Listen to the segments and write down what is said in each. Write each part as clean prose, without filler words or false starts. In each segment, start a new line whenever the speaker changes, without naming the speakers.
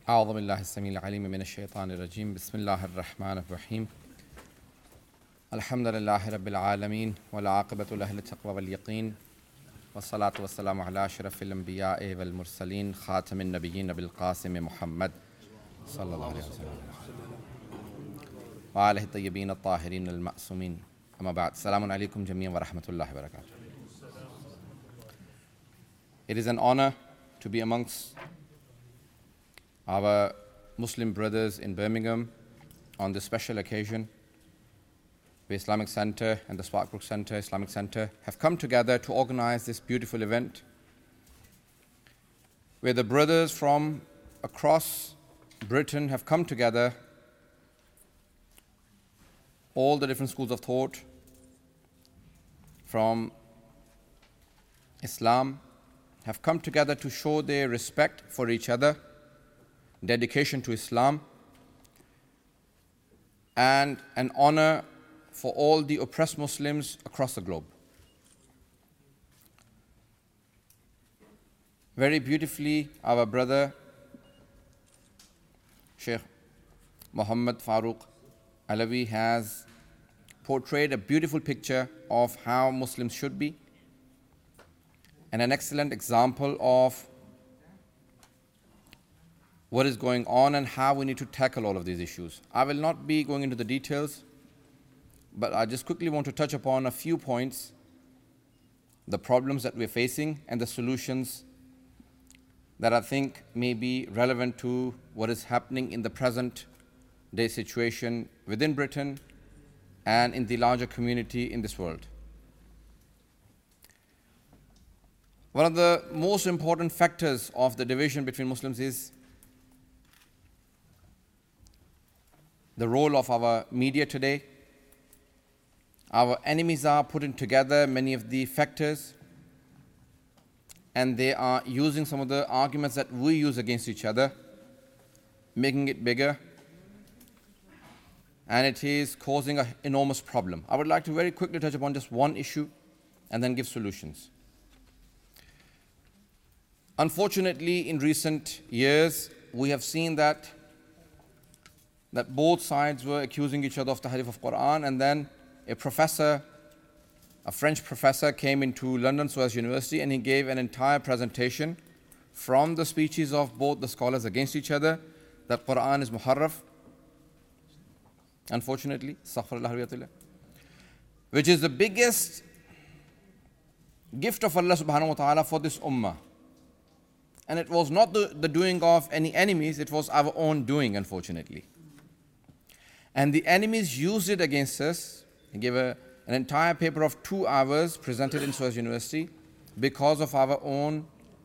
أعوذ بالله السميع العليم من الشيطان الرجيم بسم الله الرحمن الرحيم الحمد لله رب العالمين والعاقبة لأهل التقوى واليقين والصلاة والسلام على أشرف الأنبياء والمرسلين خاتم النبيين بالقاسم محمد صلى الله عليه وسلم وآله الطيبين الطاهرين المعصومين أما بعد السلام عليكم جميعا ورحمة الله وبركاته. It is an honor to be amongst our Muslim brothers in Birmingham on this special occasion. The Islamic Center and the Sparkbrook Center, Islamic Center, have come together to organize this beautiful event where the brothers from across Britain have come together, all the different schools of thought from Islam have come together to show their respect for each other, dedication to Islam, and an honor for all the oppressed Muslims across the globe. Very beautifully, our brother Sheikh Muhammad Farooq Alawi has portrayed a beautiful picture of how Muslims should be and an excellent example of what is going on and how we need to tackle all of these issues. I will not be going into the details, but I just quickly want to touch upon a few points, the problems that we're facing and the solutions that I think may be relevant to what is happening in the present day situation within Britain and in the larger community in this world. One of the most important factors of the division between Muslims is the role of our media today. Our enemies are putting together many of the factors, and they are using some of the arguments that we use against each other, making it bigger, and it is causing an enormous problem. I would like to very quickly touch upon just one issue and then give solutions. Unfortunately, in recent years, we have seen that both sides were accusing each other of tahrif of Quran, and then a French professor came into London SOAS University and he gave an entire presentation from the speeches of both the scholars against each other that Quran is muharraf, unfortunately, which is the biggest gift of Allah subhanahu wa ta'ala for this ummah. And it was not the doing of any enemies, it was our own doing, unfortunately. And the enemies used it against us. They gave an entire paper of 2 hours presented in SOAS University because of our own,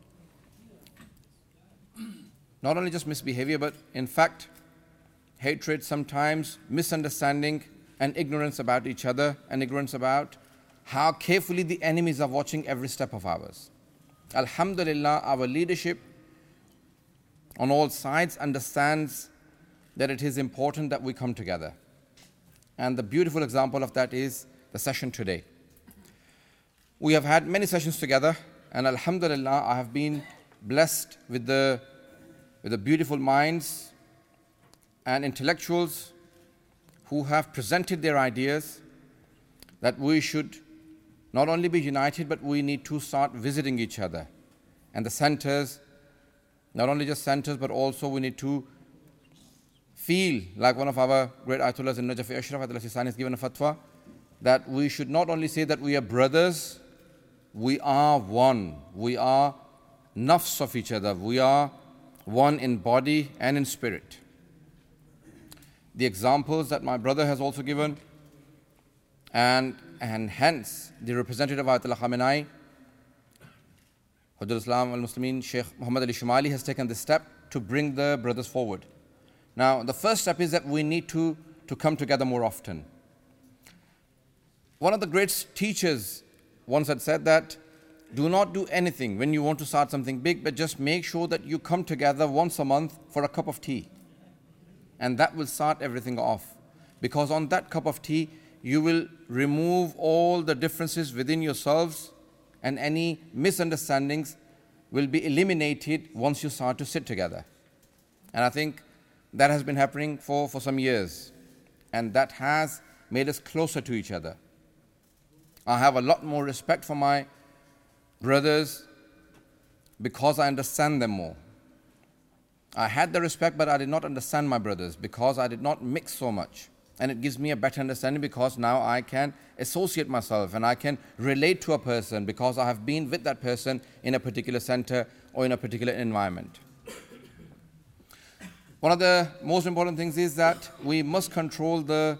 not only just misbehavior, but in fact, hatred, sometimes misunderstanding and ignorance about each other and ignorance about how carefully the enemies are watching every step of ours. Alhamdulillah, our leadership on all sides understands that it is important that we come together. And the beautiful example of that is the session today. We have had many sessions together, and alhamdulillah, I have been blessed with the beautiful minds and intellectuals who have presented their ideas that we should not only be united, but we need to start visiting each other. And the centers, not only just centers, but also we need to feel like one of our great Ayatollahs in Najafi Ashraf, Ayatollah Sistani, has given a fatwa that we should not only say that we are brothers, we are one. We are nafs of each other. We are one in body and in spirit. The examples that my brother has also given, and hence the representative of Ayatollah Khamenei, Hujjat Islam al-Muslimin, Sheikh Muhammad Ali Shumali, has taken this step to bring the brothers forward. Now, the first step is that we need to come together more often. One of the great teachers once had said that do not do anything when you want to start something big, but just make sure that you come together once a month for a cup of tea. And that will start everything off. Because on that cup of tea, you will remove all the differences within yourselves, and any misunderstandings will be eliminated once you start to sit together. And I think that has been happening for some years. And that has made us closer to each other. I have a lot more respect for my brothers because I understand them more. I had the respect, but I did not understand my brothers because I did not mix so much. And it gives me a better understanding because now I can associate myself and I can relate to a person because I have been with that person in a particular center or in a particular environment. One of the most important things is that we must control the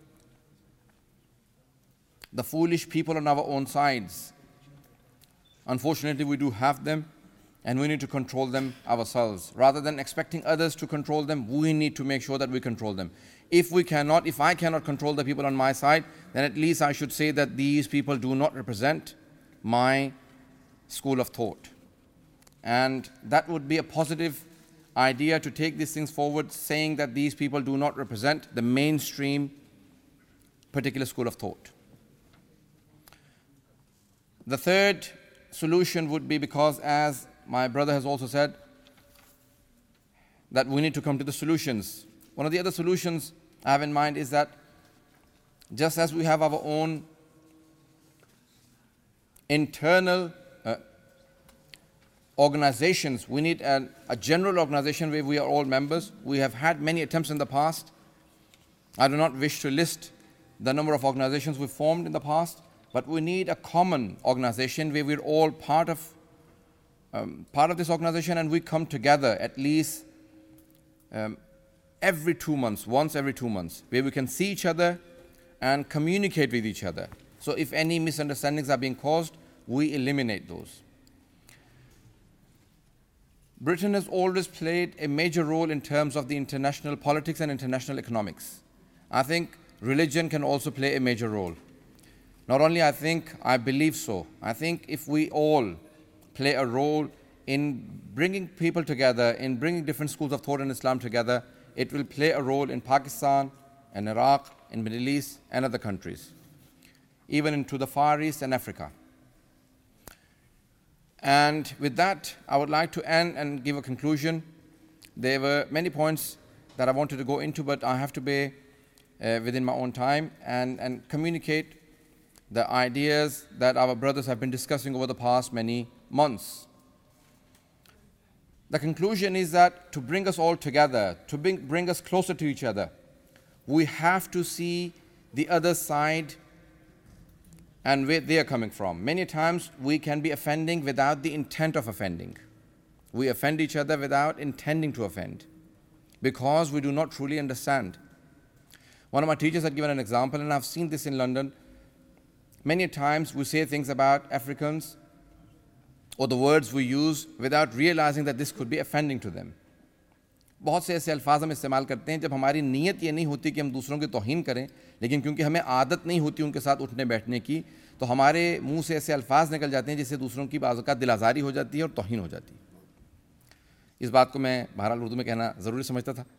foolish people on our own sides. Unfortunately, we do have them, and we need to control them ourselves. Rather than expecting others to control them, we need to make sure that we control them. If I cannot control the people on my side, then at least I should say that these people do not represent my school of thought. And that would be a positive idea to take these things forward, saying that these people do not represent the mainstream particular school of thought. The third solution would be, because as my brother has also said, that we need to come to the solutions. One of the other solutions I have in mind is that just as we have our own internal organizations, we need a general organization where we are all members. We have had many attempts in the past. I do not wish to list the number of organizations we formed in the past, but we need a common organization where we're all part of this organization, and we come together at least every 2 months, once every 2 months, where we can see each other and communicate with each other. So if any misunderstandings are being caused, we eliminate those. Britain has always played a major role in terms of the international politics and international economics. I think religion can also play a major role. Not only I think, I believe so. I think if we all play a role in bringing people together, in bringing different schools of thought in Islam together, it will play a role in Pakistan and Iraq, in Middle East and other countries, even into the Far East and Africa. And with that, I would like to end and give a conclusion. There were many points that I wanted to go into, but I have to be within my own time and communicate the ideas that our brothers have been discussing over the past many months. The conclusion is that to bring us all together, to bring us closer to each other, we have to see the other side and where they are coming from. Many times we can be offending without the intent of offending. We offend each other without intending to offend because we do not truly understand. One of my teachers had given an example, and I've seen this in London. Many times we say things about Africans or the words we use without realizing that this could be offending to them. बहुत से ऐसे अल्फाज हम इस्तेमाल करते हैं जब हमारी नीयत ये नहीं होती कि हम दूसरों की तौहीन करें, लेकिन क्योंकि हमें आदत नहीं होती उनके साथ उठने बैठने की, तो हमारे मुंह से ऐसे अल्फाज निकल जाते हैं जिससे दूसरों की बाज़ औक़ात दिल आज़ारी हो जाती है और तौहीन हो जाती है. इस बात को मैं बहरहाल उर्दू में कहना ज़रूरी समझता था.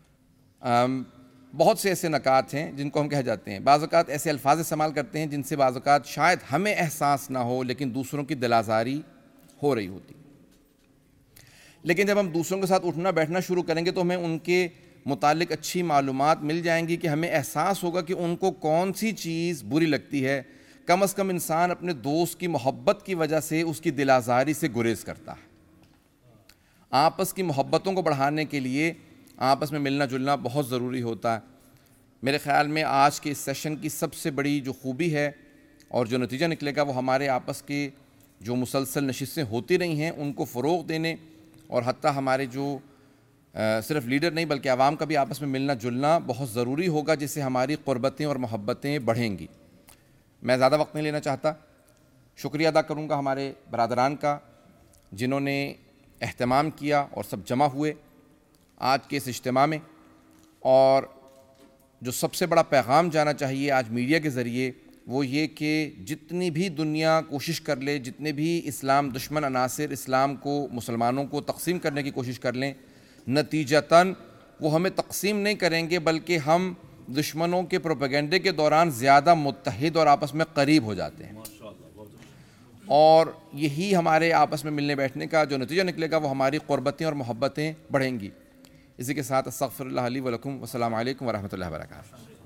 बहुत से ऐसे नकात हैं जिनको हम कह जाते हैं. बाज़ औक़ात ऐसे अल्फाज इस्तेमाल करते हैं जिनसे बाज़ औक़ात शायद हमें एहसास ना हो, लेकिन दूसरों की दिल आज़ारी हो रही होती. लेकिन जब हम दूसरों के साथ उठना बैठना शुरू करेंगे तो हमें उनके मुतालिक अच्छी मालूमात मिल जाएंगी कि हमें एहसास होगा कि उनको कौन सी चीज़ बुरी लगती है. कम अज़ कम इंसान अपने दोस्त की मोहब्बत की वजह से उसकी दिल आज़ारी से गुरेज करता है. आपस की मोहब्बतों को बढ़ाने के लिए आपस में मिलना जुलना बहुत ज़रूरी होता है. मेरे ख़्याल में आज के इस सेशन की सबसे बड़ी जो खूबी है और जो नतीजा निकलेगा वो हमारे आपस के जो मुसलसल नशिस्तें होती रही हैं उनको फ़रोग़ देने और हत्ता हमारे जो सिर्फ लीडर नहीं बल्कि आवाम का भी आपस में मिलना जुलना बहुत ज़रूरी होगा, जिससे हमारी क़ुरबतें और मोहब्बतें बढ़ेंगी. मैं ज़्यादा वक्त नहीं लेना चाहता. शुक्रिया अदा करूँगा हमारे बरादरान का जिन्होंने एहतमाम किया और सब जमा हुए आज के इस इज्तिमा में. और जो सबसे बड़ा पैगाम जाना चाहिए आज मीडिया के ज़रिए वो ये कि जितनी भी दुनिया कोशिश कर ले, जितने भी इस्लाम दुश्मन अनासिर इस्लाम को मुसलमानों को तकसीम करने की कोशिश कर लें, नतीजतन वो हमें तकसीम नहीं करेंगे बल्कि हम दुश्मनों के प्रोपेगेंडे के दौरान ज़्यादा मुत्तहिद और आपस में करीब हो जाते हैं. और यही हमारे आपस में मिलने बैठने का जो नतीजा निकलेगा वो हमारी क़ुरबतें और मोहब्बतें बढ़ेंगी. اسی کے ساتھ استغفر اللہ لی و لکم، والسلام علیکم ورحمۃ اللہ وبرکاتہ.